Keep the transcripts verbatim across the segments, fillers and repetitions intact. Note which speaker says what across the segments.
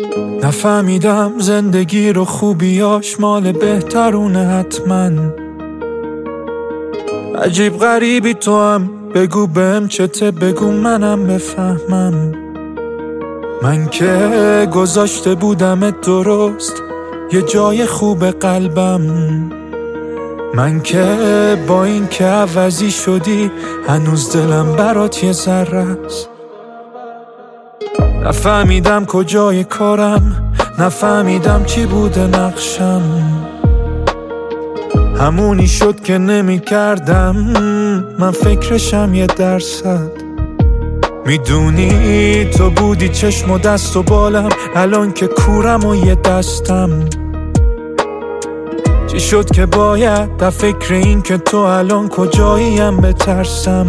Speaker 1: نفهمیدم زندگی رو خوبیاش مال بهترونه حتما. عجیب غریبی تو هم، بگو بهم چته، بگو منم بفهمم. من که گذاشته بودمت درست یه جای خوب قلبم، من که با این که عوضی شدی هنوز دلم برات یه ذره است. نفهمیدم کجای کارم، نفهمیدم چی بوده نقشم، همونی شد که نمی کردم من فکرشم یه درصد. میدونی تو بودی چشم و دست و بالم، الان که کورم و یه دستم. چی شد که باید در فکر این که تو الان کجاییم بترسم.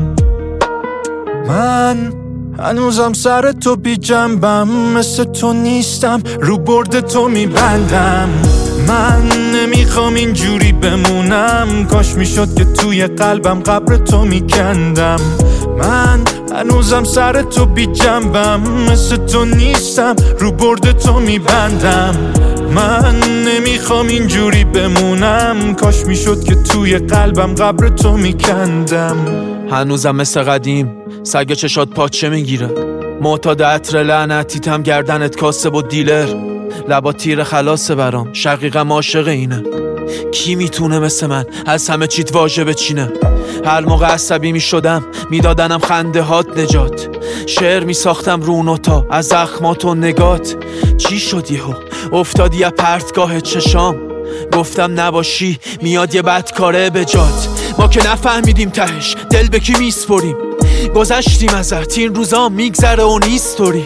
Speaker 1: من هنوزم سر تو بی جنبم، مثل تو نیستم رو برد تو میبندم. من نمیخوام اینجوری بمونم، کاش میشد که توی قلبم قبر تو میکندم. من هنوزم سر تو بی جنبم، مثل تو نیستم رو برد تو میبندم. من نمیخوام اینجوری بمونم، کاش میشد که توی قلبم قبر تو میکندم.
Speaker 2: هنوزم مثل قدیم سگ چشات پاچه میگیره، معتاد عطر لعنتیتم گردنت کاسب و دیلر. لبا تیر خلاصه برام، شقیقم عاشق اینه. کی میتونه مثل من از همه چیت واژه بچینه؟ هر موقع عصبی میشدم میدادنم خنده هات نجات، شعر میساختم رو نوتا از زخمات و نگات. چی شد یهو افتادی از پرتگاه چشام، گفتم نباشی میاد یه بدکاره به جات. ما که نفهمیدیم تهش دل به کی میسپریم، گذشتیم ازت این روزا میگذره و نیستوری.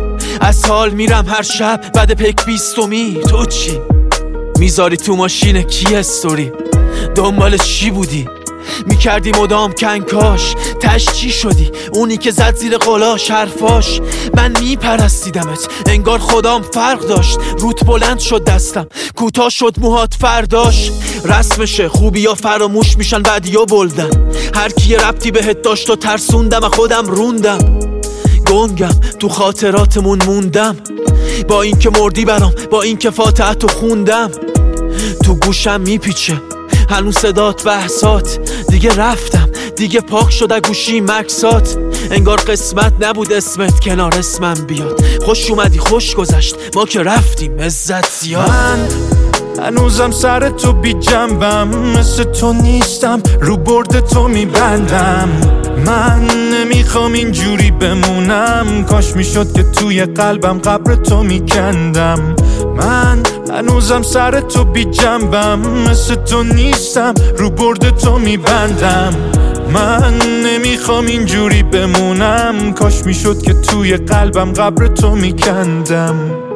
Speaker 2: از حال میرم هر شب بعد پک بیستومی، تو چی؟ میذاری تو ماشین کی استوری؟ دنبال چی بودی؟ میکردی مدام کنکاش، تش چی شدی؟ اونی که زد زیر قلاش حرفاش. من میپرستیدمت انگار خدام فرق داشت، روت بلند شد دستم کوتاه شد موهات فرداش. رسمشه خوبی ها فراموش میشن بعدی ها بلدن، هر کی ربطی بهت داشت و ترسوندم و خودم روندم. گنگم تو خاطراتمون موندم، با این که مردی برام، با این که فاتحتو خوندم. تو گوشم میپیچه هنوز صدات بحثات، دیگه رفتم دیگه پاک شده گوشی مکسات. انگار قسمت نبود اسمت کنار اسمم بیاد، خوش اومدی خوش گذشت ما که رفتیم عزت زیاد.
Speaker 1: من هنوزم سر تو بی جنبم، مثل تو نیستم رو برد تو میبندم. من نمیخوام اینجوری بمونم، کاش میشد که توی قلبم قبر تو میکندم. من هنوزم سر تو بی جنبم، مثل تو نیستم رو برد تو میبندم. من نمیخوام اینجوری بمونم، کاش میشد که توی قلبم قبر تو میکندم.